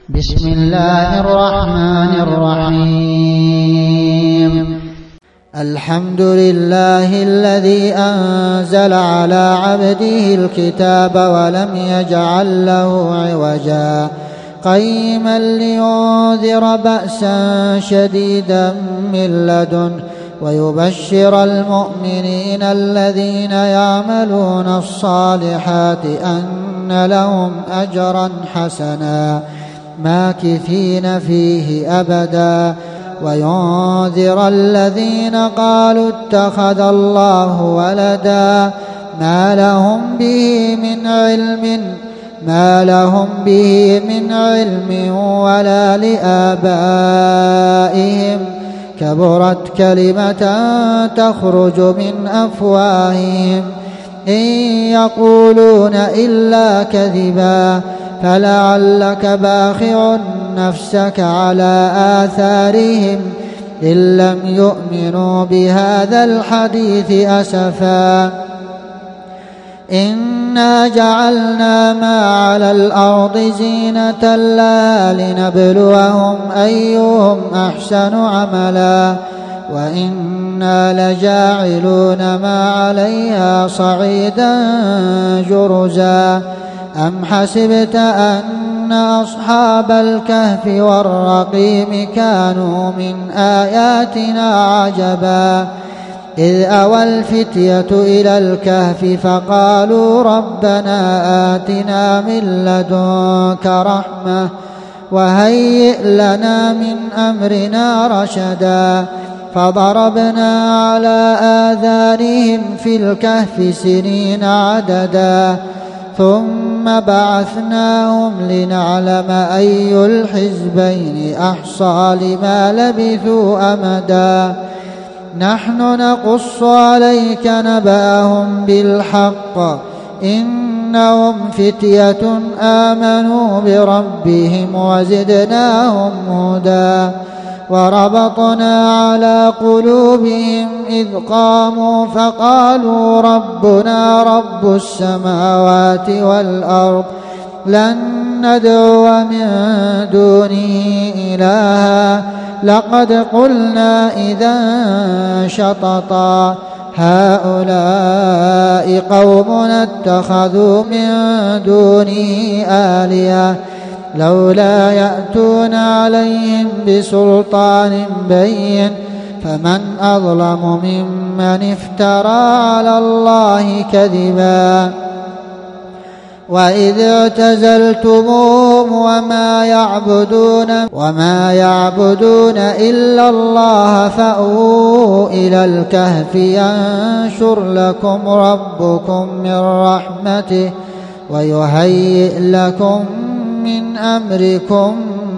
بسم الله الرحمن الرحيم. الحمد لله الذي أنزل على عبده الكتاب ولم يجعل له عوجا قيما لينذر بأسا شديدا من لدنه ويبشر المؤمنين الذين يعملون الصالحات أن لهم أجرا حسنا ماكثين فيه أبدا وينذر الذين قالوا اتخذ الله ولدا ما لهم به من علم ولا لآبائهم كبرت كلمة تخرج من أفواههم إن يقولون إلا كذبا فلعلك باخع نفسك على آثارهم إن لم يؤمنوا بهذا الحديث أسفا إنا جعلنا ما على الأرض زينة لها لنبلوهم أيهم أحسن عملا وإنا لجاعلون ما عليها صعيدا جرزا أم حسبت أن أصحاب الكهف والرقيم كانوا من آياتنا عجبا إذ أوى الفتية إلى الكهف فقالوا ربنا آتنا من لدنك رحمة وهيئ لنا من أمرنا رشدا فضربنا على آذانهم في الكهف سنين عددا ثم بعثناهم لنعلم أي الحزبين أحصى لما لبثوا أمدا نحن نقص عليك نبأهم بالحق إنهم فتية آمنوا بربهم وزدناهم هدى وربطنا على قلوبهم إذ قاموا فقالوا ربنا رب السماوات والأرض لن ندعو من دونه إلها لقد قلنا إذا شططا هؤلاء قومنا اتخذوا من دونه آلهة لولا يأتون عليهم بسلطان بين فمن أظلم ممن افترى على الله كذبا وإذ اعتزلتموهم وما يعبدون إلا الله فأووا إلى الكهف ينشر لكم ربكم من رحمته ويهيئ لكم من أمركم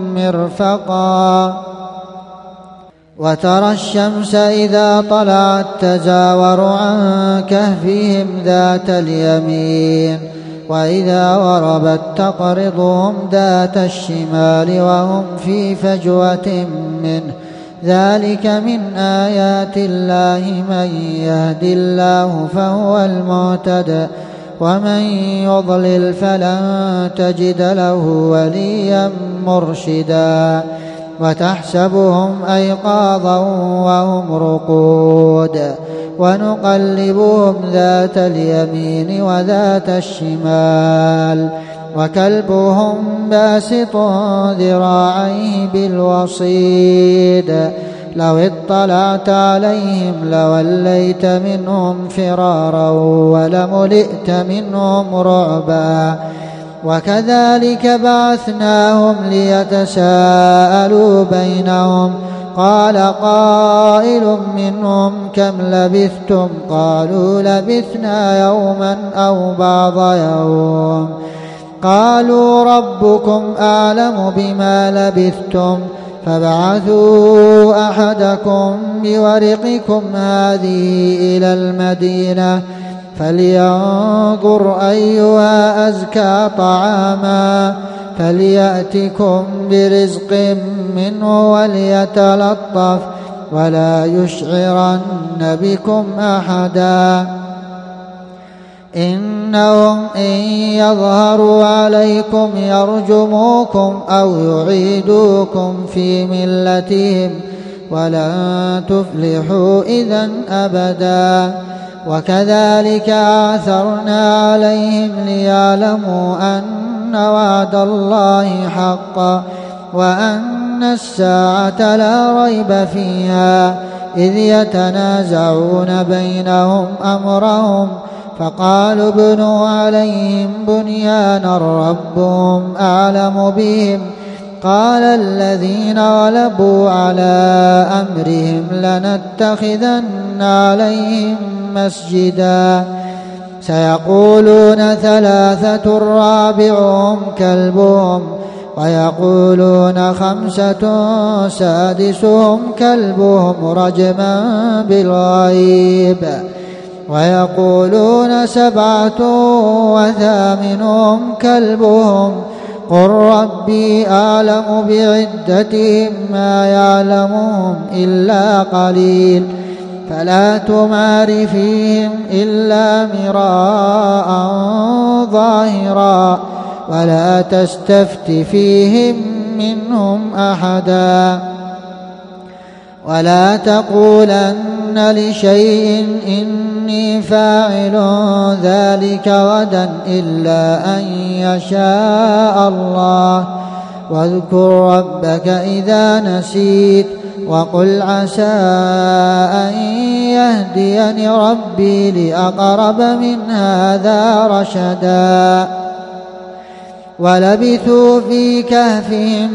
مرفقا وترى الشمس إذا طلعت تزاور عن كهفهم ذات اليمين وإذا غربت تقرضهم ذات الشمال وهم في فجوة منه ذلك من آيات الله من يهد الله فهو المهتد ومن يضلل فلن تجد له وليا مرشدا وتحسبهم أيقاظا وهم رقود ونقلبهم ذات اليمين وذات الشمال وكلبهم باسط ذراعيه بالوصيد لو اطلعت عليهم لوليت منهم فرارا ولملئت منهم رعبا وكذلك بعثناهم ليتساءلوا بينهم قال قائل منهم كم لبثتم قالوا لبثنا يوما أو بعض يوم قالوا ربكم أعلم بما لبثتم فابعثوا أحدكم بورقكم هذه إلى المدينة فلينظر أيها أزكى طعاما فليأتكم برزق منه وليتلطف ولا يشعرن بكم أحدا إنهم إن يظهروا عليكم يرجموكم أو يعيدوكم في ملتهم ولن تفلحوا إذن أبدا. وكذلك آثرنا عليهم ليعلموا أن وعد الله حق وأن الساعة لا ريب فيها إذ يتنازعون بينهم أمرهم فقالوا ابنوا عليهم بنيانا ربهم أعلم بهم قال الذين غلبوا على أمرهم لنتخذن عليهم مسجدا سيقولون ثلاثة رابعهم كلبهم ويقولون خمسة سادسهم كلبهم رجما بالغيب ويقولون سبعة وثامنهم كلبهم قل ربي أعلم بعدتهم ما يعلمهم إلا قليل فلا تمار فيهم إلا مراء ظاهرا ولا تستفت فيهم منهم أحدا ولا تقولن لشيء إني فاعل ذلك غدا إلا أن يشاء الله واذكر ربك إذا نسيت وقل عسى أن يهديني ربي لأقرب من هذا رشدا ولبثوا في كهفهم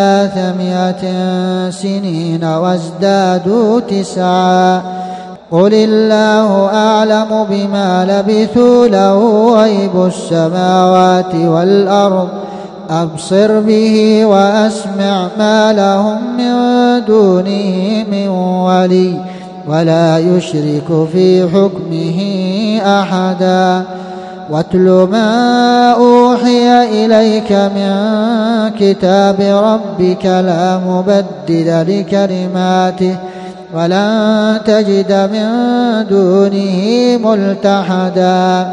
300 سنين وازدادوا 9 قل الله أعلم بما لبثوا له غيب السماوات والأرض أبصر به وأسمع ما لهم من دونه من ولي ولا يشرك في حكمه أحدا واتل ما أوحي إليك من كتاب ربك لا مبدل لكلماته ولن تجد من دونه ملتحدا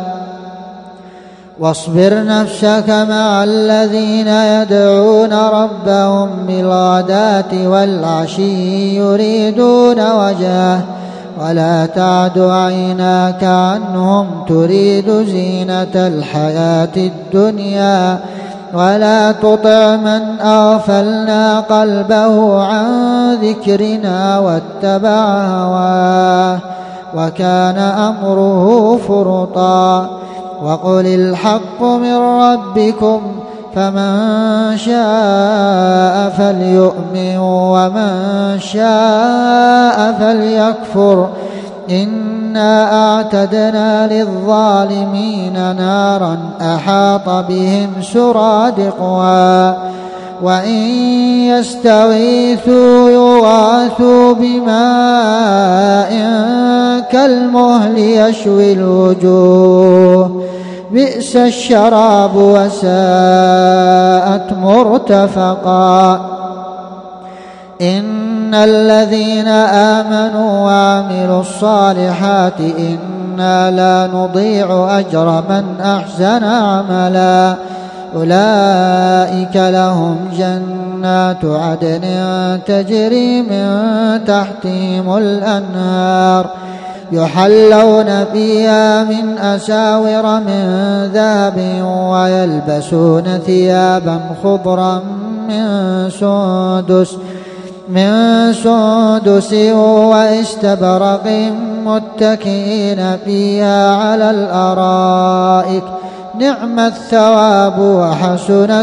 واصبر نفسك مع الذين يدعون ربهم بالغداة والعشي يريدون وجهه ولا تعد عيناك عنهم تريد زينة الحياة الدنيا ولا تطع من أغفلنا قلبه عن ذكرنا واتبع هواه وكان أمره فرطا وقل الحق من ربكم فمن شاء فليؤمن ومن شاء فليكفر إنا أعتدنا للظالمين نارا أحاط بهم سرادقها وإن يستغيثوا يغاثوا بماء كالمهل يشوي الوجوه بئس الشراب وساءت مرتفقا إن الذين آمنوا وعملوا الصالحات إنا لا نضيع أجر من أحسن عملا أولئك لهم جنات عدن تجري من تحتهم الأنهار يحلون فيها من أساور من ذهب ويلبسون ثيابا خضرا من سندس واستبرق متكئين فيها على الأرائك نعم الثواب وحسنت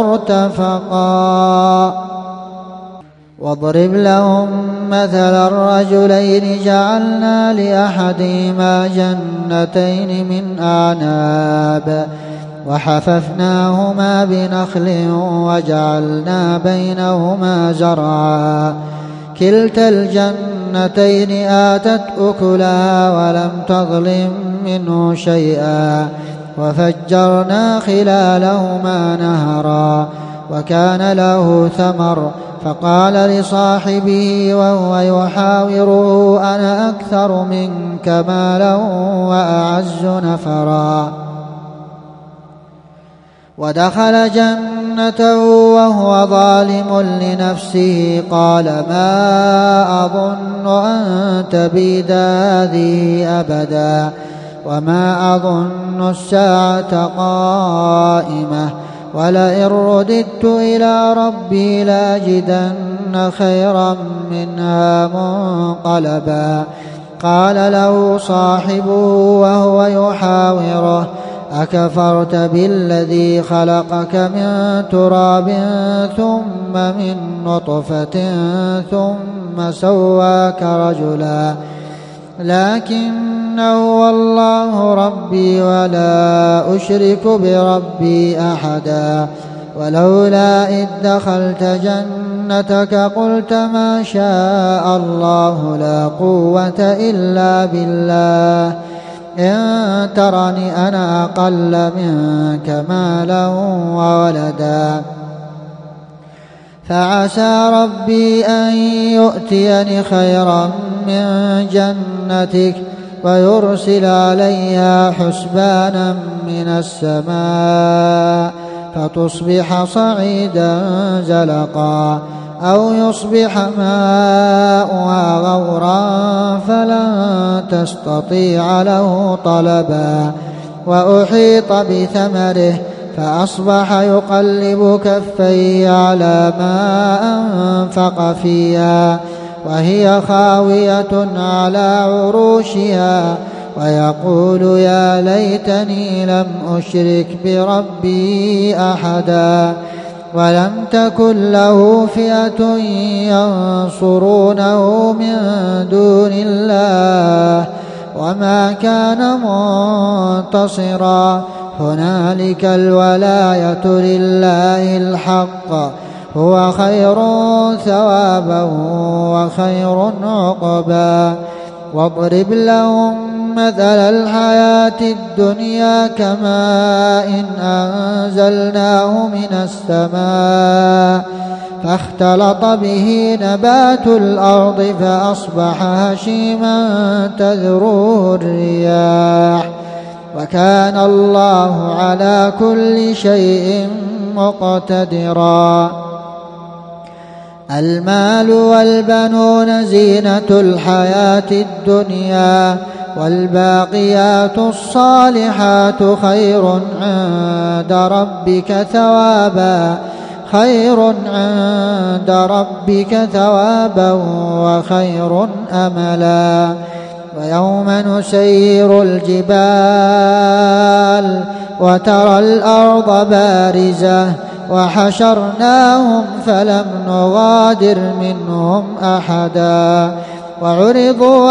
مرتفقا واضرب لهم مثل الرجلين جعلنا لأحدهما جنتين من أعناب وحففناهما بنخل وجعلنا بينهما زرعا كلتا الجنتين آتت أكلها ولم تظلم منه شيئا وفجرنا خلالهما نهرا وكان له ثمر فقال لصاحبه وهو يحاوره أنا أكثر منك مالا وأعز نفرا. ودخل جنته وهو ظالم لنفسه قال ما أظن أن تبيد هذه أبدا وما أظن الساعة قائمة ولئن رددت إلى ربي لأجدن خيرا منها منقلبا. قال له صاحبه وهو يحاوره أكفرت بالذي خلقك من تراب ثم من نطفة ثم سواك رجلا لكنه والله ربي ولا أشرك بربي أحدا. ولولا إذ دخلت جنتك قلت ما شاء الله لا قوة إلا بالله إن ترني أنا أقل منك مالا وولدا فعسى ربي أن يؤتيني خيرا من جنتك ويرسل عليها حسبانا من السماء فتصبح صعيدا زلقا أو يصبح ماؤها غورا فلن تستطيع له طلبا. وأحيط بثمره فأصبح يقلب كفيه على ما أنفق فيها وهي خاوية على عروشها ويقول يا ليتني لم أشرك بربي أحدا. ولم تكن له فئة ينصرونه من دون الله وما كان منتصرا. هنالك الولاية لله الحق هو خير ثوابا وخير عقبا. واضرب لهم مثل الحياة الدنيا كماء أنزلناه من السماء فاختلط به نبات الأرض فأصبح هشيما تذروه الرياح وكان الله على كل شيء مقتدرا. المال والبنون زينة الحياة الدنيا والباقيات الصالحات خير عند ربك ثوابا وخير أملا. ويوم نسير الجبال وترى الأرض بارزة وحشرناهم فلم نغادر منهم أحدا وعرضوا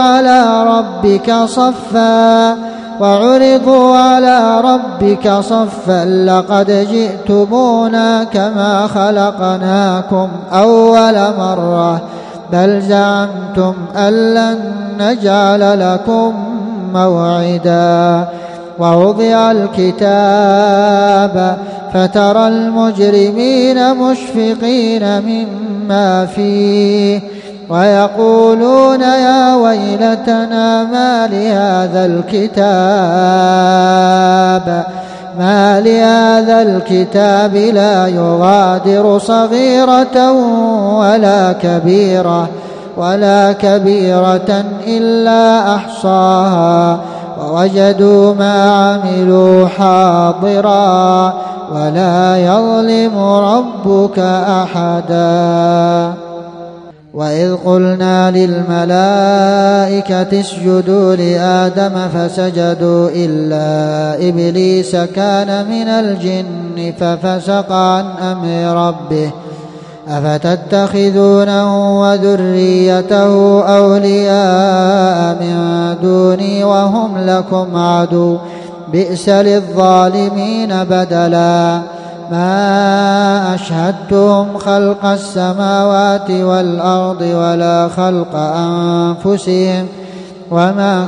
على ربك صفا لقد جئتمونا كما خلقناكم أول مرة بل زعمتم أن لن نجعل لكم موعدا. ووضع الكتاب فترى المجرمين مشفقين مما فيه ويقولون يا ويلتنا ما لهذا الكتاب لا يغادر صغيرة ولا كبيرة إلا أحصاها ووجدوا ما عملوا حاضرا ولا يظلم ربك أحدا. وإذ قلنا للملائكة اسجدوا لآدم فسجدوا إلا إبليس كان من الجن ففسق عن أمر ربه أفتتخذونه وذريته أولياء من دوني وهم لكم عدو بئس للظالمين بدلا. ما أشهدتهم خلق السماوات والأرض ولا خلق أنفسهم وما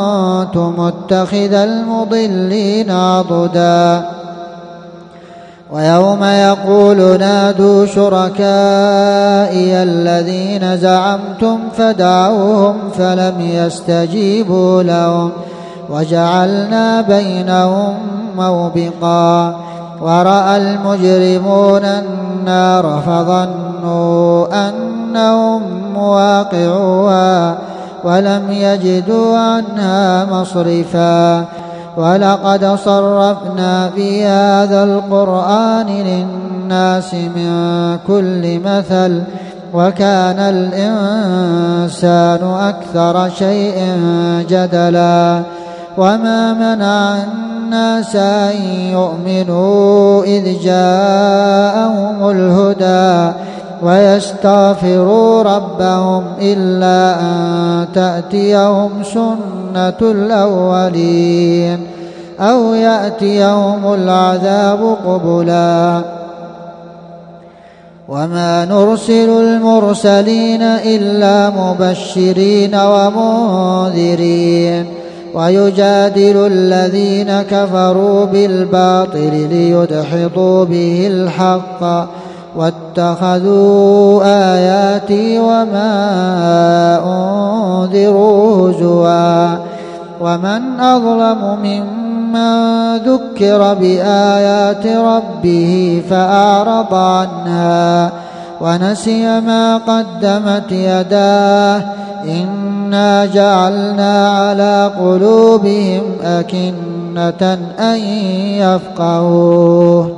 كنت متخذ المضلين عضدا. ويوم يقول نادوا شركائي الذين زعمتم فدعوهم فلم يستجيبوا لهم وجعلنا بينهم موبقا ورأى المجرمون النار فظنوا أنهم مواقعوها ولم يجدوا عنها مصرفا ولقد صرفنا في هذا القرآن للناس من كل مثل وكان الإنسان أكثر شيء جدلا وما منع الناس أن يؤمنوا إذ جاءهم الهدى ويستغفروا ربهم إلا أن تأتيهم سنة الأولين أو يأتيهم العذاب قبلا وما نرسل المرسلين إلا مبشرين ومنذرين ويجادل الذين كفروا بالباطل ليدحضوا به الحق واتخذوا آياتي وما أنذروا هزوا ومن أظلم ممن ذكر بآيات ربه فأعرض عنها ونسي ما قدمت يداه إنا جعلنا على قلوبهم أكنة أن يفقهوه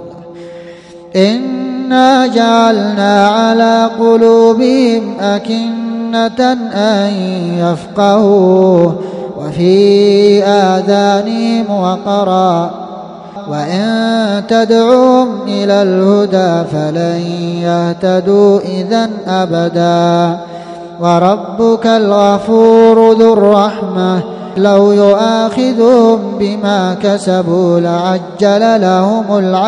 إنا جعلنا على قلوبهم أكنة أن يفقهوه وفي آذانهم وقرا وإن تدعوهم إلى الهدى فلن يهتدوا إذن أبدا وربك الغفور ذو الرحمة لو يؤاخذهم بما كسبوا لعجل لهم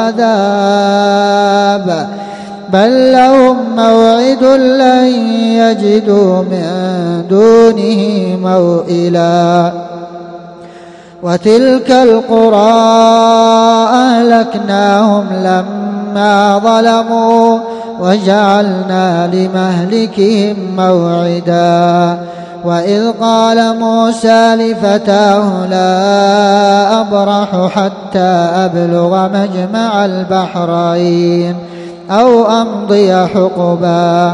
العذاب بل لهم موعد لن يجدوا من دونه موئلا وتلك القرى أهلكناهم لما ظلموا وجعلنا لمهلكهم موعدا وإذ قال موسى لفتاه لا أبرح حتى أبلغ مجمع البحرين أو أمضي حقبا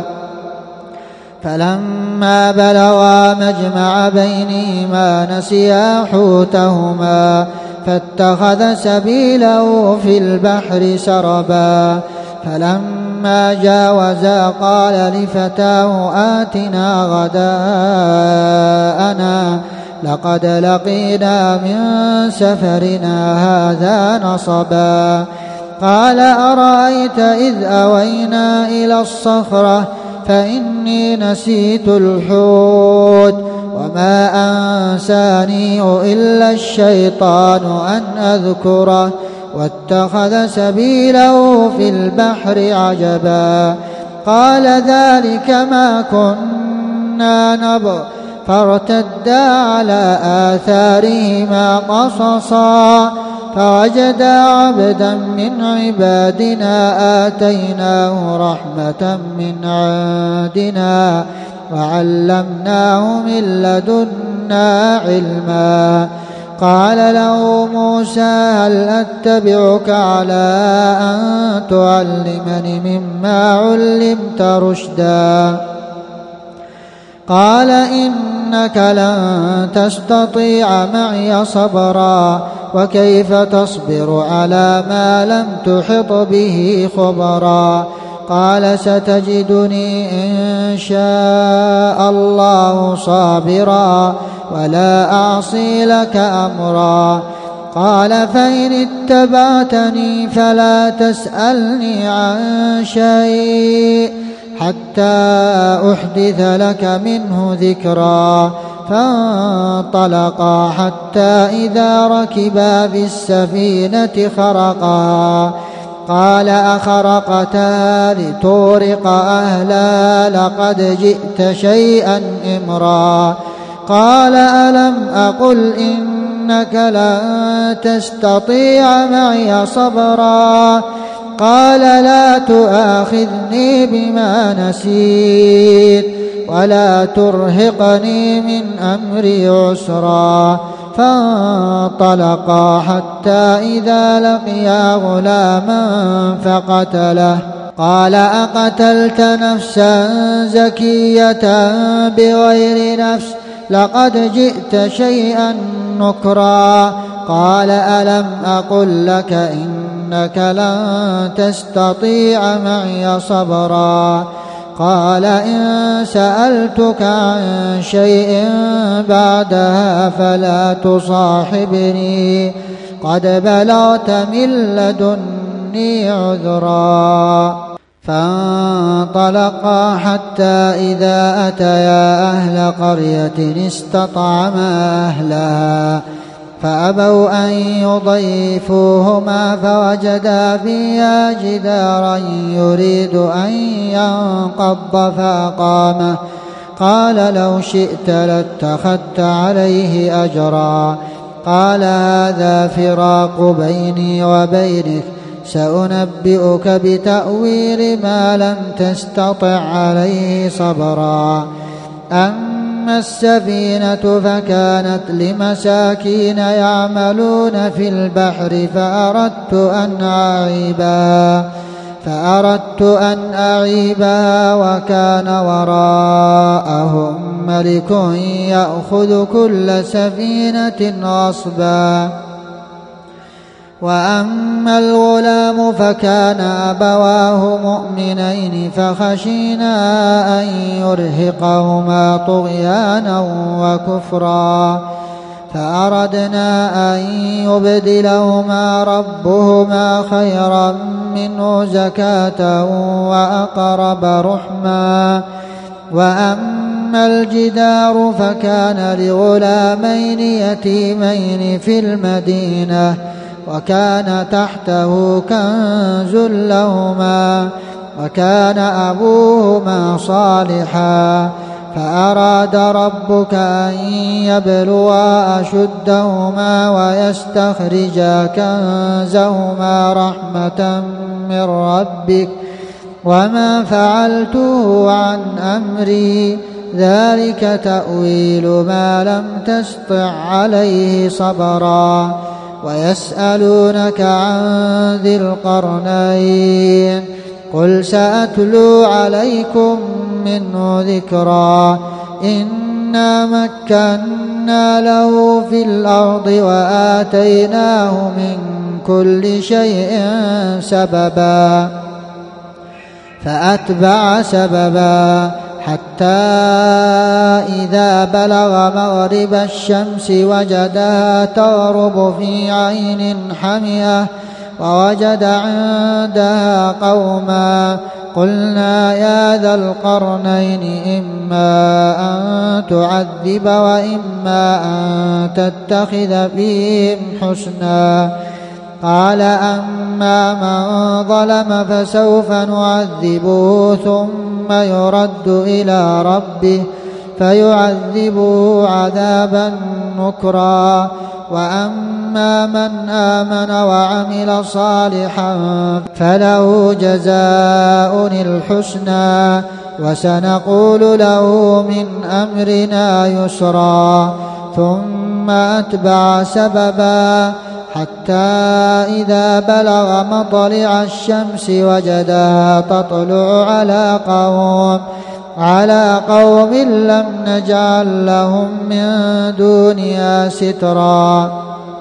فلما بلغا مجمع بينهما نسيا حوتهما فاتخذ سبيله في البحر سربا فلما جاوزا قال لفتاه آتنا غداءنا لقد لقينا من سفرنا هذا نصبا قال أرأيت إذ أوينا إلى الصخرة فإني نسيت الحوت وما أنسانيه إلا الشيطان أن أذكره واتخذ سبيله في البحر عجبا قال ذلك ما كنا نبغ فارتدا على آثارهما قصصا فوجدا عبدا من عبادنا آتيناه رحمة من عندنا وعلمناه من لدنا علما قال له موسى هل أتبعك على أن تعلمني مما علمت رشدا قال إنك لن تستطيع معي صبرا وكيف تصبر على ما لم تحط به خبرا قال ستجدني إن شاء الله صابرا ولا أعصي لك أمرا قال فإن اتبعتني فلا تسألني عن شيء حتى أحدث لك منه ذكرا فانطلقا حتى إذا ركبا في السفينة خرقها قال أخرقتها لتغرق أهلا لقد جئت شيئا إمرا قال ألم أقل إنك لن تستطيع معي صبرا قال لا تؤاخذني بما نسيت ولا ترهقني من أمري عسرا. فانطلقا حتى إذا لقيا غلاما فقتله. قال أقتلت نفسا زكية بغير نفس لقد جئت شيئا نكرا. قال ألم أقل لك إنك لن تستطيع معي صبرا. قال إن سألتك عن شيء بعدها فلا تصاحبني قد بلغت من لدني عذرا. فانطلقا حتى إذا أتيا أهل قرية استطعما أهلها فأبوا أن يضيفوهما فوجدا فيها جدارا يريد أن ينقض فأقامه. قال لو شئت لاتخذت عليه أجرا. قال هذا فراق بيني وبينك سأنبئك بتأويل ما لم تستطع عليه صبرا. أما السفينة فكانت لمساكين يعملون في البحر فأردت أن أعيبها وكان وراءهم ملك يأخذ كل سفينة غصبا. وأما الغلام فكان أبواه مؤمنين فخشينا أن يرهقهما طغيانا وكفرا فأردنا أن يبدلهما ربهما خيرا منه زكاة وأقرب رحما. وأما الجدار فكان لغلامين يتيمين في المدينة وكان تحته كنز لهما وكان أبوهما صالحا فأراد ربك أن يبلغا أشدهما ويستخرجا كنزهما رحمة من ربك وما فعلته عن أمري ذلك تأويل ما لم تسطع عليه صبرا. ويسألونك عن ذي القرنين قل سأتلو عليكم منه ذكرا. إنا مكنا له في الأرض وآتيناه من كل شيء سببا فأتبع سببا حتى إذا بلغ مغرب الشمس وجدها تغرب في عين حمئة ووجد عندها قوما قلنا يا ذا القرنين إما أن تعذب وإما أن تتخذ فيهم حسنا. قال أما من ظلم فسوف نعذبه ثم يرد إلى ربه فيعذبه عذابا نكرا. وأما من آمن وعمل صالحا فله جزاء الحسنى وسنقول له من أمرنا يسرا. ثم أتبع سببا حتى إذا بلغ مطلع الشمس وجدها تطلع على قوم لم نجعل لهم من دونها سترا.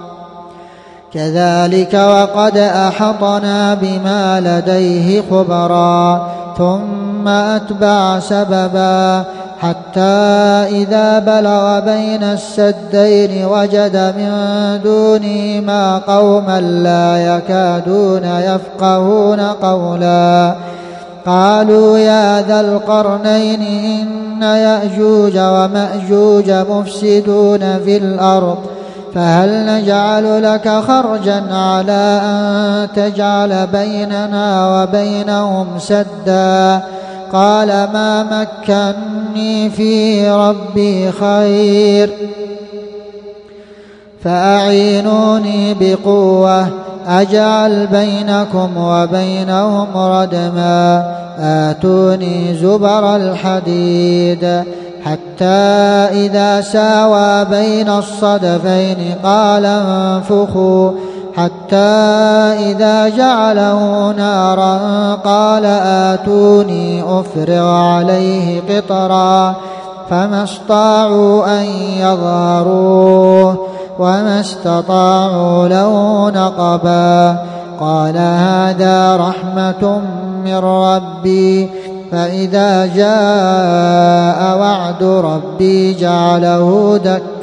كذلك وقد أحطنا بما لديه خبرا. ثم أتبع سببا حتى إذا بلغ بين السدين وجد من دونهما قوما لا يكادون يفقهون قولا. قالوا يا ذا القرنين إن يأجوج ومأجوج مفسدون في الأرض فهل نجعل لك خرجا على أن تجعل بيننا وبينهم سدا. قال ما مكني فيه ربي خير فأعينوني بقوة أجعل بينكم وبينهم ردما آتوني زبر الحديد حتى إذا ساوى بين الصدفين قال انفخوا حتى إذا جعله نارا قال آتوني أفرغ عليه قطرا فما استطاعوا أن يظهروه وما استطاعوا له نقبا قال هذا رحمة من ربي فإذا جاء وعد ربي جعله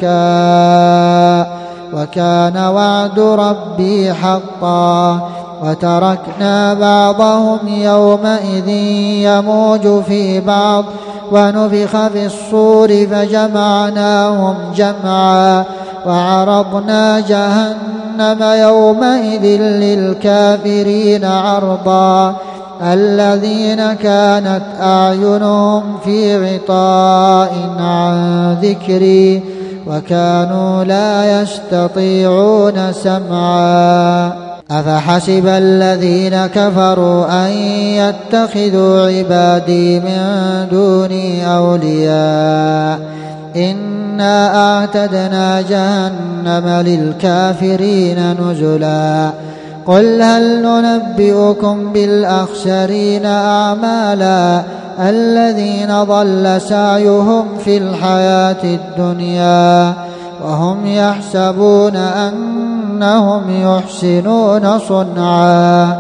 دكا وكان وعد ربي حقا وتركنا بعضهم يومئذ يموج في بعض ونفخ في الصور فجمعناهم جمعا وعرضنا جهنم يومئذ للكافرين عرضا الذين كانت أعينهم في غطاء عن ذكري وكانوا لا يستطيعون سمعا أفحسب الذين كفروا أن يتخذوا عبادي من دوني أولياء إنا أعتدنا جهنم للكافرين نزلا قل هل ننبئكم بالأخسرين أعمالا الذين ضل سعيهم في الحياة الدنيا وهم يحسبون أنهم يحسنون صنعا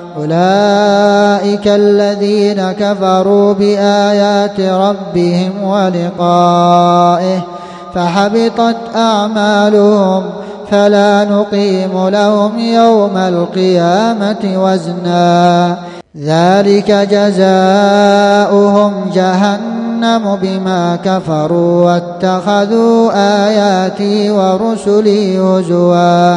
أولئك الذين كفروا بآيات ربهم ولقائه فحبطت أعمالهم فلا نقيم لهم يوم القيامة وزنا ذلك جزاؤهم جهنم بما كفروا واتخذوا آياتي ورسلي هزوا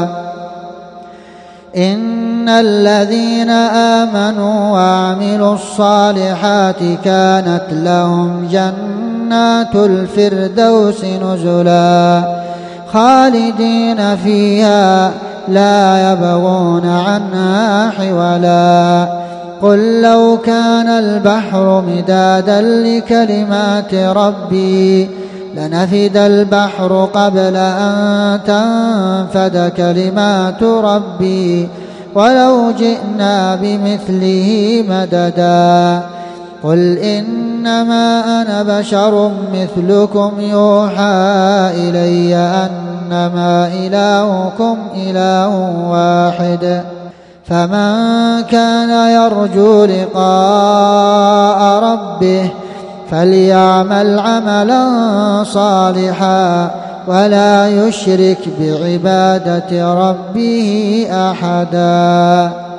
إن الذين آمنوا وعملوا الصالحات كانت لهم جنات الفردوس نزلا خالدين فيها لا يبغون عنها حولا قل لو كان البحر مدادا لكلمات ربي لنفد البحر قبل أن تنفد كلمات ربي ولو جئنا بمثله مددا قل إنما أنا بشر مثلكم يوحى إلي أنما إلهكم إله واحد فمن كان يرجو لقاء ربه فليعمل عملا صالحا ولا يشرك بعبادة ربه أحدا